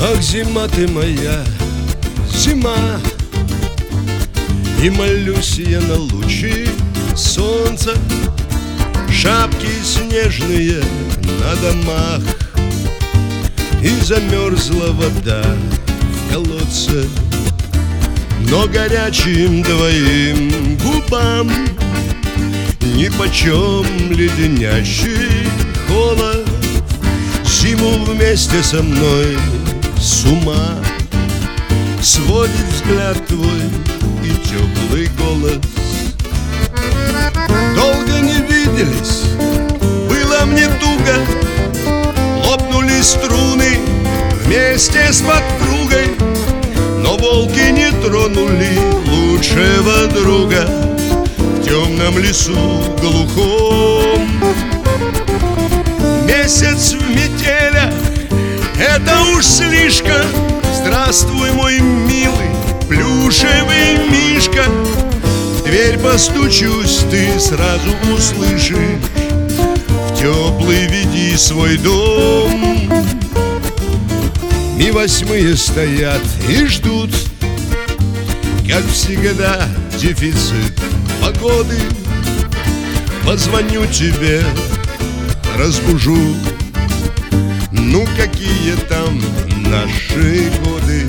Ах, зима ты моя, зима, и молюсь я на лучи солнца. Шапки снежные на домах, и замерзла вода в колодце. Но горячим твоим губам нипочем леденящий холод. Зиму вместе со мной с ума сводит взгляд твой и теплый голос. Долго не виделись, было мне туго, лопнули струны вместе с подругой. Но волки не тронули лучшего друга в темном лесу глухом. Месяц в метелях — это уж слишком. Здравствуй, мой милый плюшевый мишка. В дверь постучусь, ты сразу услышишь. В теплый веди свой дом. И восьмые стоят и ждут, как всегда, дефицит погоды. Позвоню тебе, разбужу. Ну, какие там наши годы?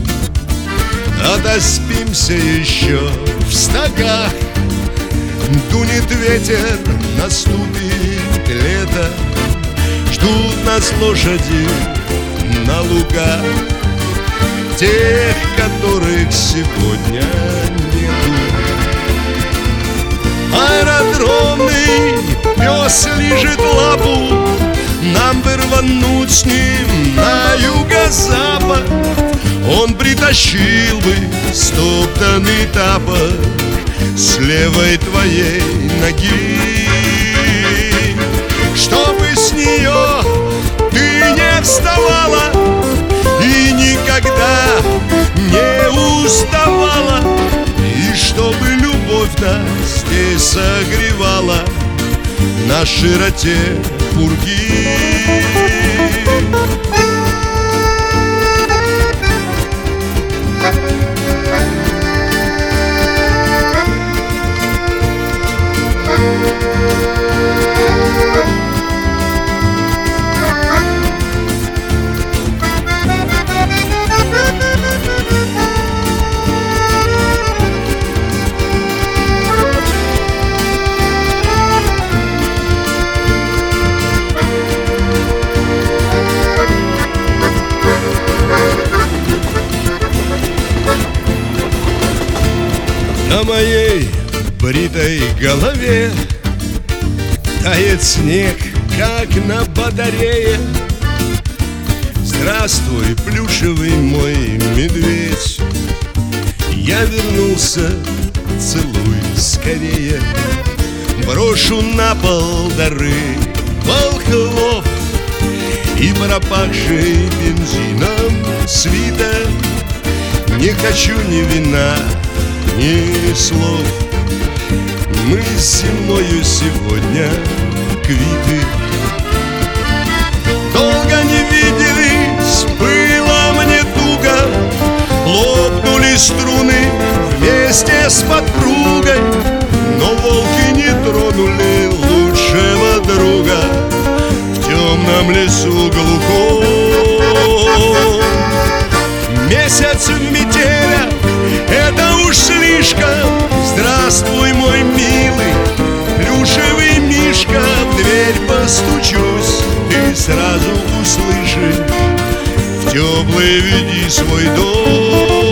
Отоспимся еще в стогах. Дунет ветер, наступит лето. Ждут нас лошади на луга, тех, которых сегодня нету. Аэродромный пес лижет лапу, нам бы рвануть с ним на юго-запад. Он притащил бы стоптанный тапок с левой твоей ноги, чтобы с нее ты не вставала и никогда не уставала, и чтобы любовь нас здесь согревала на широте пурги. На моей бритой голове тает снег, как на батарее. Здравствуй, плюшевый мой медведь. Я вернулся, целуй скорее. Брошу на пол дары волхвов и пропахший бензином свитер. Не хочу ни вина, ни слов. Мы с зимою сегодня квиты. Долго не виделись, было мне туго. Лопнули струны вместе с подругой. Но волки не тронули лучшего друга в темном лесу глухом. Месяц в метелях — это уж слишком. Здравствуй, мой милый плюшевый мишка. В дверь постучусь, ты сразу услышишь. В теплый веди свой дом.